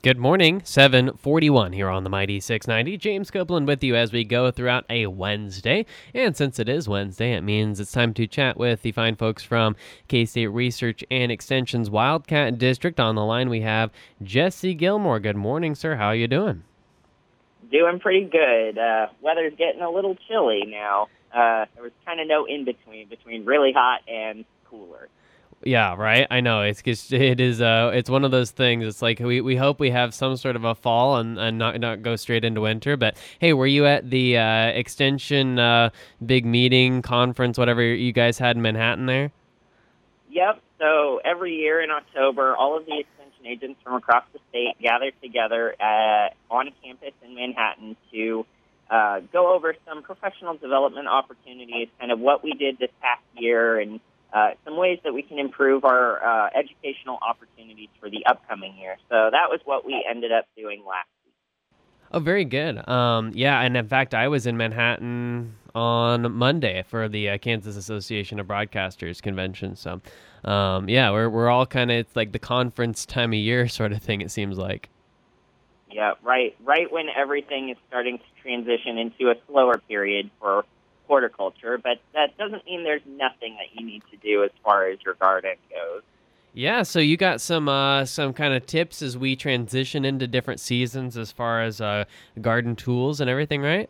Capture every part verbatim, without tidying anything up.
Good morning, seven forty-one here on the Mighty six ninety. James Copeland with you as we go throughout a Wednesday. And since it is Wednesday, it means it's time to chat with the fine folks from K-State Research and Extension's Wildcat District. On the line, we have Jesse Gilmore. Good morning, sir. How are you doing? Doing pretty good. Uh, weather's getting a little chilly now. Uh, there was kind of no in-between, between really hot and cooler. Yeah, right. I know it's just, it is. Uh, it's one of those things. It's like we, we hope we have some sort of a fall and, and not not go straight into winter. But hey, were you at the uh, extension uh, big meeting conference, whatever you guys had in Manhattan there? Yep. So every year in October, all of the extension agents from across the state gather together uh, on campus in Manhattan to uh, go over some professional development opportunities, kind of what we did this past year and Uh, some ways that we can improve our uh, educational opportunities for the upcoming year. So that was what we ended up doing last week. Oh, very good. Um, yeah, and in fact, I was in Manhattan on Monday for the uh, Kansas Association of Broadcasters convention. So, um, yeah, we're we're all kind of it's like the conference time of year sort of thing. It seems like. Yeah, right. Right when everything is starting to transition into a slower period for horticulture, but that doesn't mean there's nothing that you need to do as far as your garden goes. Yeah, so you got some uh, some kind of tips as we transition into different seasons as far as uh, garden tools and everything, right?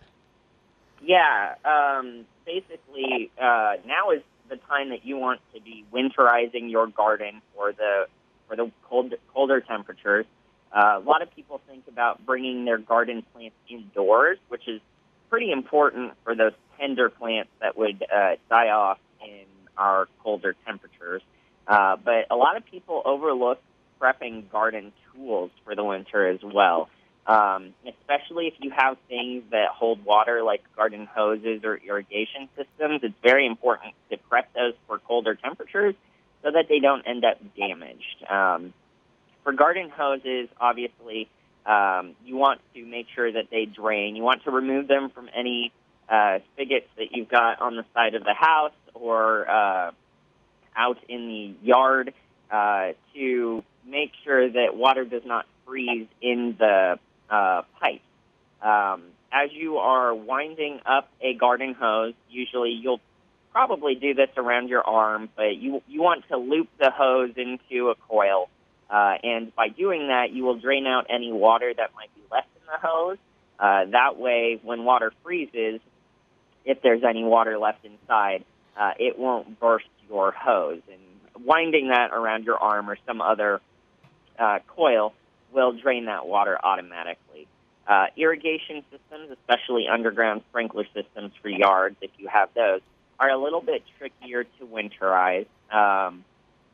Yeah, um, basically, uh, now is the time that you want to be winterizing your garden for the for the cold colder temperatures. Uh, a lot of people think about bringing their garden plants indoors, which is pretty important for those tender plants that would uh, die off in our colder temperatures. Uh, but a lot of people overlook prepping garden tools for the winter as well, um, especially if you have things that hold water like garden hoses or irrigation systems. It's very important to prep those for colder temperatures so that they don't end up damaged. Um, for garden hoses, obviously, Um, you want to make sure that they drain. You want to remove them from any uh, spigots that you've got on the side of the house or uh, out in the yard uh, to make sure that water does not freeze in the uh, pipe. Um, as you are winding up a garden hose, usually you'll probably do this around your arm, but you you want to loop the hose into a coil. Uh, and by doing that, you will drain out any water that might be left in the hose. Uh, that way, when water freezes, if there's any water left inside, uh, it won't burst your hose. And winding that around your arm or some other uh, coil will drain that water automatically. Uh, irrigation systems, especially underground sprinkler systems for yards, if you have those, are a little bit trickier to winterize. Um,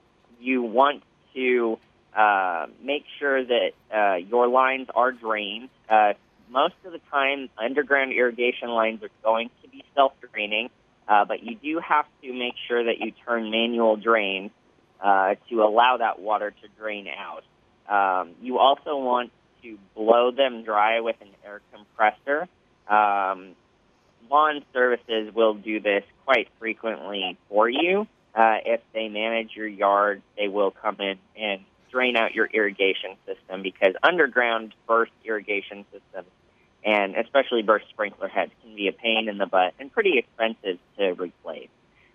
you want to Uh, make sure that uh, your lines are drained. Uh, most of the time, underground irrigation lines are going to be self-draining, uh, but you do have to make sure that you turn manual drains uh, to allow that water to drain out. Um, you also want to blow them dry with an air compressor. Um, lawn services will do this quite frequently for you. Uh, if they manage your yard, they will come in and drain out your irrigation system because underground burst irrigation systems and especially burst sprinkler heads can be a pain in the butt and pretty expensive to replace.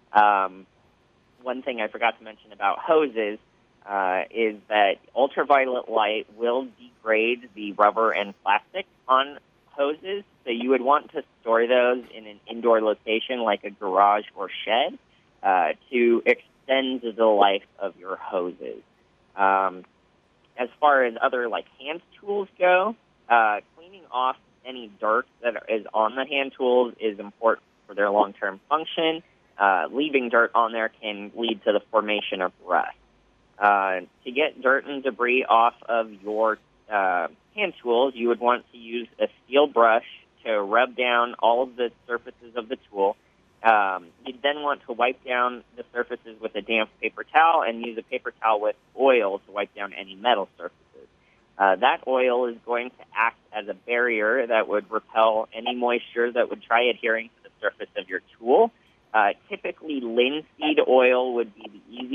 Um, one thing I forgot to mention about hoses uh, is that ultraviolet light will degrade the rubber and plastic on hoses, so you would want to store those in an indoor location like a garage or shed uh, to extend the life of your hoses. Um, as far as other like hand tools go, uh, cleaning off any dirt that is on the hand tools is important for their long-term function. Uh, leaving dirt on there can lead to the formation of rust. Uh, to get dirt and debris off of your uh, hand tools, you would want to use a steel brush to rub down all of the surfaces of the tool. Um, you'd then want to wipe down the surfaces with a damp paper towel and use a paper towel with oil to wipe down any metal surfaces. Uh, that oil is going to act as a barrier that would repel any moisture that would try adhering to the surface of your tool. Uh, typically, linseed oil would be the easiest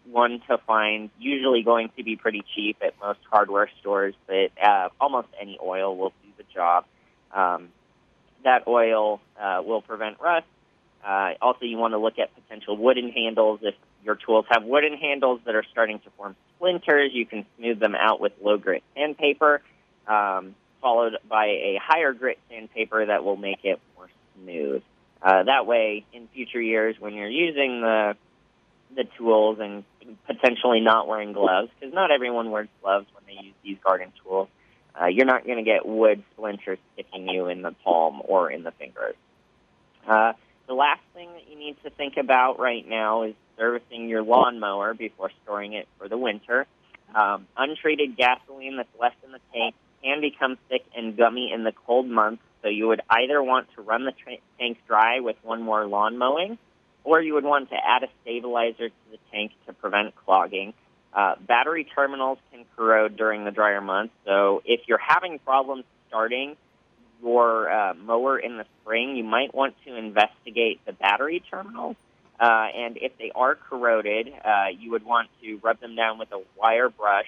one to find, usually going to be pretty cheap at most hardware stores, but uh, almost any oil will do the job. Um, that oil uh, will prevent rust. Uh, also, you want to look at potential wooden handles. If your tools have wooden handles that are starting to form splinters, you can smooth them out with low-grit sandpaper, um, followed by a higher-grit sandpaper that will make it more smooth. Uh, that way, in future years, when you're using the the tools and potentially not wearing gloves, because not everyone wears gloves when they use these garden tools, uh, you're not going to get wood splinters sticking you in the palm or in the fingers. Uh, The last thing that you need to think about right now is servicing your lawnmower before storing it for the winter. Um, untreated gasoline that's left in the tank can become thick and gummy in the cold months, so you would either want to run the tra- tank dry with one more lawn mowing, or you would want to add a stabilizer to the tank to prevent clogging. Uh, battery terminals can corrode during the drier months, so if you're having problems starting your uh, mower in the spring, you might want to investigate the battery terminals. Uh, and if they are corroded, uh, you would want to rub them down with a wire brush.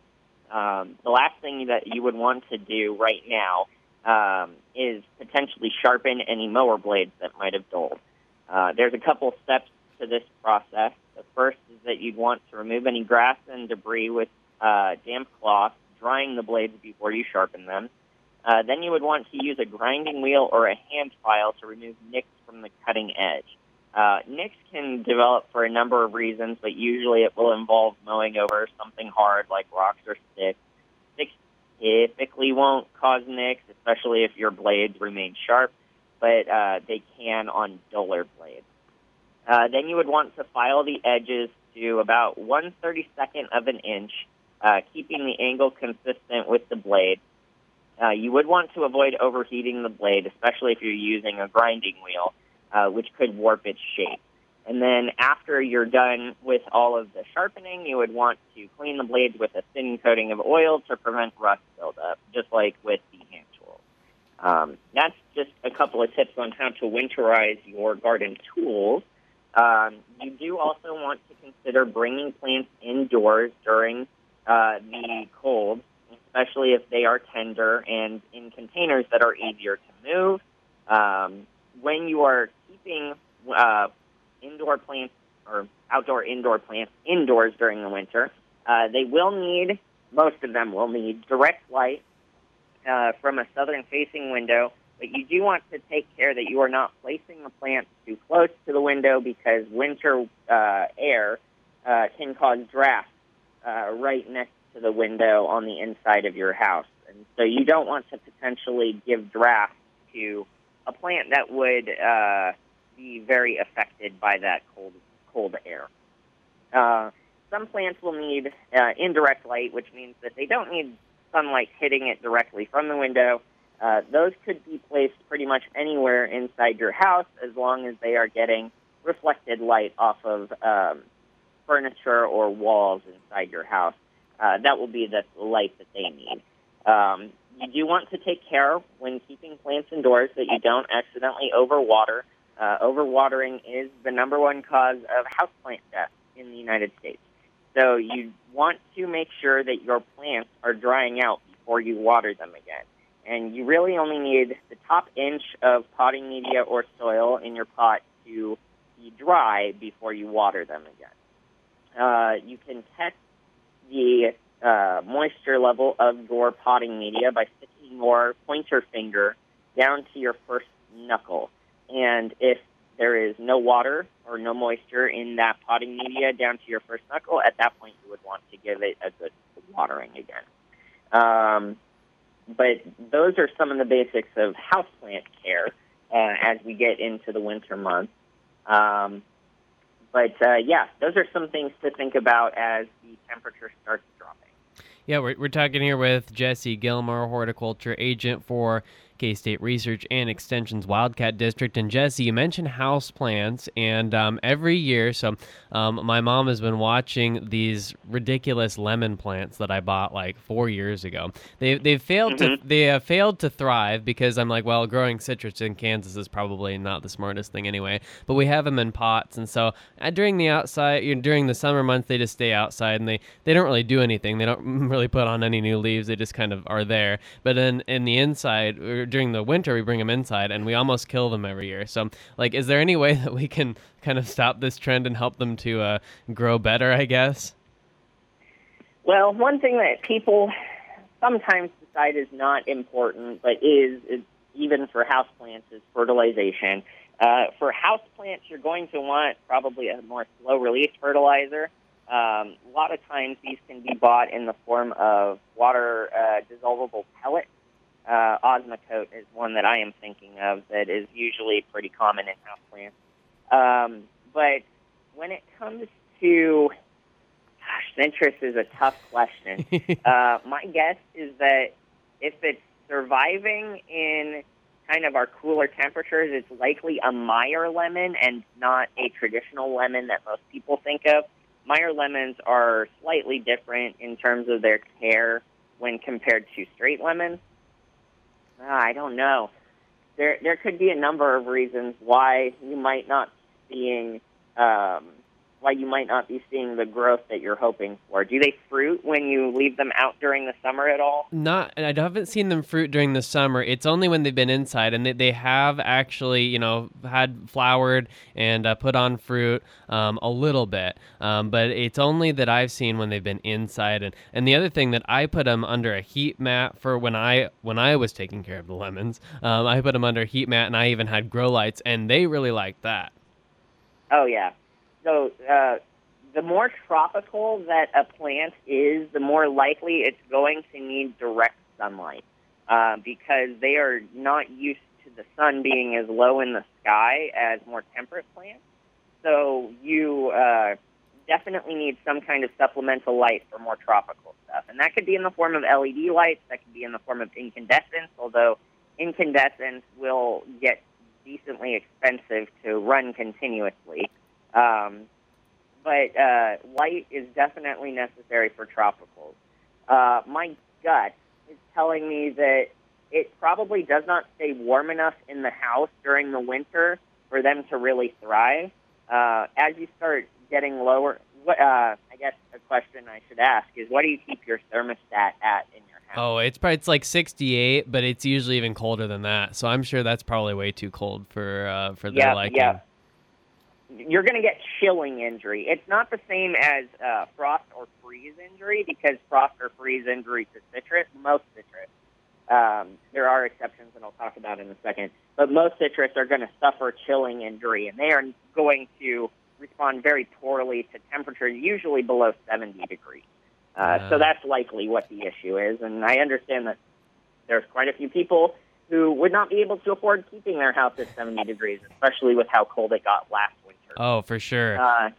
Um, the last thing that you would want to do right now um, is potentially sharpen any mower blades that might have dulled. Uh, there's a couple steps to this process. The first is that you'd want to remove any grass and debris with uh, damp cloth, drying the blades before you sharpen them. Uh, then you would want to use a grinding wheel or a hand file to remove nicks from the cutting edge. Uh, nicks can develop for a number of reasons, but usually it will involve mowing over something hard like rocks or sticks. Sticks typically won't cause nicks, especially if your blades remain sharp, but uh, they can on duller blades. Uh, then you would want to file the edges to about one thirty-second of an inch, uh, keeping the angle consistent with the blade. Uh, you would want to avoid overheating the blade, especially if you're using a grinding wheel, uh, which could warp its shape. And then after you're done with all of the sharpening, you would want to clean the blades with a thin coating of oil to prevent rust buildup, just like with the hand tools. Um, that's just a couple of tips on how to winterize your garden tools. Um, you do also want to consider bringing plants indoors during uh, the cold, especially if they are tender and in containers that are easier to move. Um, when you are keeping uh, indoor plants or outdoor indoor plants indoors during the winter, uh, they will need, most of them will need direct light uh, from a southern-facing window, but you do want to take care that you are not placing the plants too close to the window because winter uh, air uh, can cause drafts uh, right next to the window on the inside of your house. And so you don't want to potentially give draft to a plant that would uh, be very affected by that cold cold air. Uh, some plants will need uh, indirect light, which means that they don't need sunlight hitting it directly from the window. Uh, those could be placed pretty much anywhere inside your house as long as they are getting reflected light off of um, furniture or walls inside your house. Uh, that will be the light that they need. Um, you do want to take care when keeping plants indoors that you don't accidentally overwater. Uh, overwatering is the number one cause of houseplant death in the United States. So you want to make sure that your plants are drying out before you water them again. And you really only need the top inch of potting media or soil in your pot to be dry before you water them again. Uh, you can test the uh, moisture level of your potting media by sticking your pointer finger down to your first knuckle. And if there is no water or no moisture in that potting media down to your first knuckle, at that point you would want to give it a good watering again. Um, but those are some of the basics of houseplant care uh, as we get into the winter months. Um, but, uh, yeah, those are some things to think about as the temperature starts dropping. Yeah, we're, we're talking here with Jesse Gilmore, horticulture agent for K-State Research and Extension's Wildcat District. And Jesse, you mentioned house plants, and um, every year, so um, my mom has been watching these ridiculous lemon plants that I bought like four years ago. They they've failed Mm-hmm. to they have failed to thrive because I'm like, well, growing citrus in Kansas is probably not the smartest thing anyway. But we have them in pots, and so uh, during the outside, you know, during the summer months, they just stay outside, and they they don't really do anything. They don't really put on any new leaves. They just kind of are there. But then in the inside, or during the winter, we bring them inside, and we almost kill them every year. So, like, is there any way that we can kind of stop this trend and help them to uh, grow better, I guess? Well, one thing that people sometimes decide is not important, but is, is even for houseplants, is fertilization. Uh, for houseplants, you're going to want probably a more slow-release fertilizer. Um, a lot of times these can be bought in the form of water uh, dissolvable pellets. Uh, Osmocote is one that I am thinking of that is usually pretty common in houseplants. Um, but when it comes to, gosh, citrus is a tough question. uh, my guess is that if it's surviving in kind of our cooler temperatures, it's likely a Meyer lemon and not a traditional lemon that most people think of. Meyer lemons are slightly different in terms of their care when compared to straight lemons. Uh, I don't know. There there could be a number of reasons why you might not be seeing um, why you might not be seeing the growth that you're hoping for. Do they fruit when you leave them out during the summer at all? Not, I haven't seen them fruit during the summer. It's only when they've been inside, and they, they have actually, you know, had flowered and uh, put on fruit um, a little bit. Um, but it's only that I've seen when they've been inside. And, and the other thing that I put them under a heat mat for when I when I was taking care of the lemons. Um, I put them under a heat mat, and I even had grow lights, and they really liked that. Oh yeah. So uh, the more tropical that a plant is, the more likely it's going to need direct sunlight uh, because they are not used to the sun being as low in the sky as more temperate plants. So you uh, definitely need some kind of supplemental light for more tropical stuff. And that could be in the form of L E D lights. That could be in the form of incandescents, although incandescents will get decently expensive to run continuously. Um, but uh, light is definitely necessary for tropicals. Uh, my gut is telling me that it probably does not stay warm enough in the house during the winter for them to really thrive. Uh, as you start getting lower, what, uh, I guess a question I should ask is, what do you keep your thermostat at in your house? Oh, it's probably it's like sixty-eight, but it's usually even colder than that. So I'm sure that's probably way too cold for uh, for their yeah, liking. Yeah. You're going to get chilling injury. It's not the same as uh, frost or freeze injury because frost or freeze injury to citrus, most citrus, um, there are exceptions that I'll talk about in a second, but most citrus are going to suffer chilling injury, and they are going to respond very poorly to temperatures usually below seventy degrees. Uh, Uh. So that's likely what the issue is, and I understand that there's quite a few people who would not be able to afford keeping their house at seventy degrees, especially with how cold it got last winter. Oh, for sure. Uh,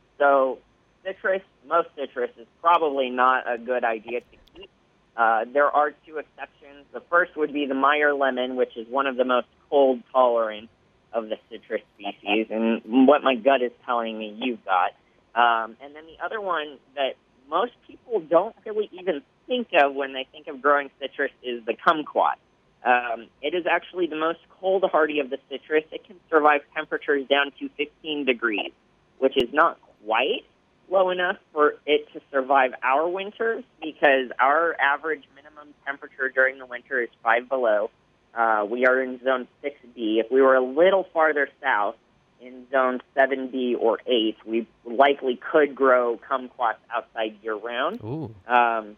so citrus, most citrus is probably not a good idea to keep. Uh, there are two exceptions. The first would be the Meyer lemon, which is one of the most cold tolerant of the citrus species, and what my gut is telling me you've got. Um, and then the other one that most people don't really even think of when they think of growing citrus is the kumquat. Um, it is actually the most cold hardy of the citrus. It can survive temperatures down to fifteen degrees, which is not quite low enough for it to survive our winters because our average minimum temperature during the winter is five below. Uh, we are in zone six B. If we were a little farther south, in zone seven B or eight, we likely could grow kumquats outside year-round. Ooh. Um,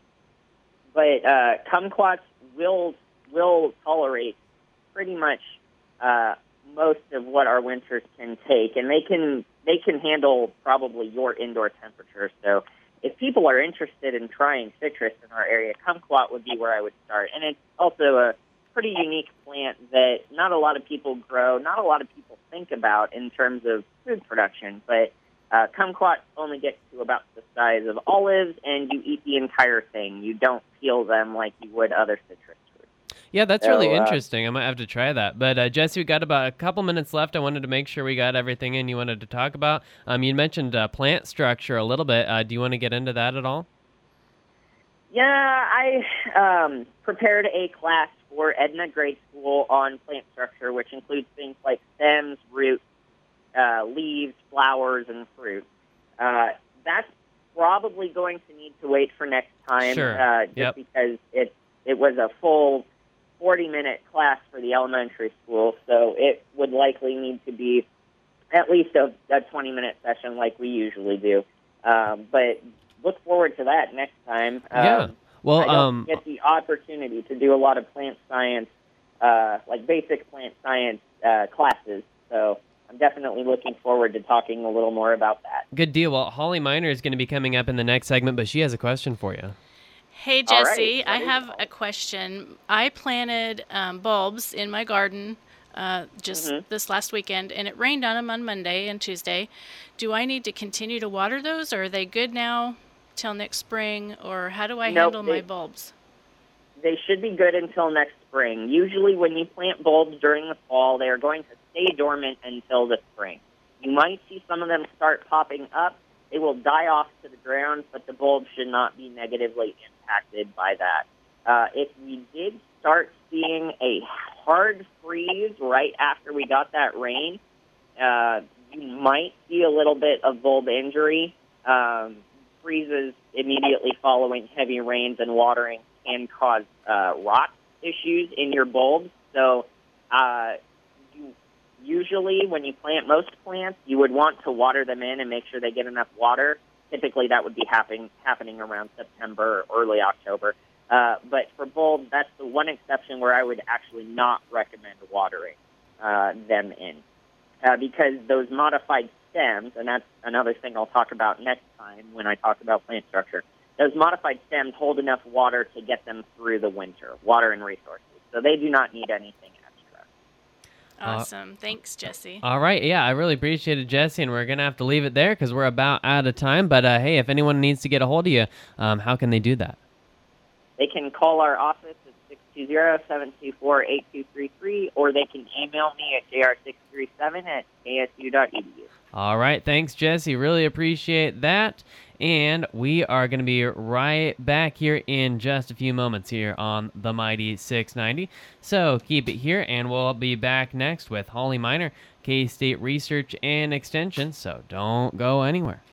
but uh, kumquats will will tolerate pretty much uh, most of what our winters can take, and they can they can handle probably your indoor temperature. So if people are interested in trying citrus in our area, kumquat would be where I would start. And it's also a pretty unique plant that not a lot of people grow, not a lot of people think about in terms of food production, but uh, kumquat only gets to about the size of olives, and you eat the entire thing. You don't peel them like you would other citrus fruits. Yeah, that's So, really uh, interesting. I might have to try that. But uh, Jesse, we got about a couple minutes left. I wanted to make sure we got everything in you wanted to talk about. Um, you mentioned uh, plant structure a little bit. Uh, do you want to get into that at all? Yeah, I um, prepared a class for Edna Grade School on plant structure, which includes things like stems, roots, uh, leaves, flowers, and fruit. Uh, that's probably going to need to wait for next time, Sure. uh, just Yep. because it it was a full forty-minute class for the elementary school, so it would likely need to be at least a, a twenty-minute session like we usually do. Um, but look forward to that next time. Yeah. Um, Well, I don't um, get the opportunity to do a lot of plant science, uh, like basic plant science uh, classes, so I'm definitely looking forward to talking a little more about that. good deal. Well, Holly Miner is going to be coming up in the next segment, but she has a question for you. Hey, All right, Jesse, I ready? have a question. I planted um, bulbs in my garden uh, just Mhm. this last weekend, and it rained on them on Monday and Tuesday. Do I need to continue to water those, or are they good now till next spring, or how do I Nope, handle they- my bulbs? They should be good until next spring. Usually when you plant bulbs during the fall, they are going to stay dormant until the spring. You might see some of them start popping up. They will die off to the ground, but the bulbs should not be negatively impacted by that. Uh, if we did start seeing a hard freeze right after we got that rain, uh, you might see a little bit of bulb injury. Um, freezes immediately following heavy rains and watering can cause uh, rot issues in your bulbs. So uh, you, usually when you plant most plants, you would want to water them in and make sure they get enough water. Typically that would be happen, happening around September or early October. Uh, but for bulbs, that's the one exception where I would actually not recommend watering uh, them in. Uh, because those modified stems, and that's another thing I'll talk about next time when I talk about plant structure, those modified stems hold enough water to get them through the winter, water and resources. So they do not need anything extra. Awesome. Thanks, Jesse. All right. Yeah, I really appreciate it, Jesse, and we're going to have to leave it there because we're about out of time. But uh, hey, if anyone needs to get a hold of you, um, how can they do that? They can call our office at six two zero, seven two four, eight two three three, or they can email me at j r six three seven at a s u dot e d u. All right. Thanks, Jesse. Really appreciate that. And we are going to be right back here in just a few moments here on the Mighty six ninety. So keep it here, and we'll be back next with Holly Miner, K-State Research and Extension. So don't go anywhere.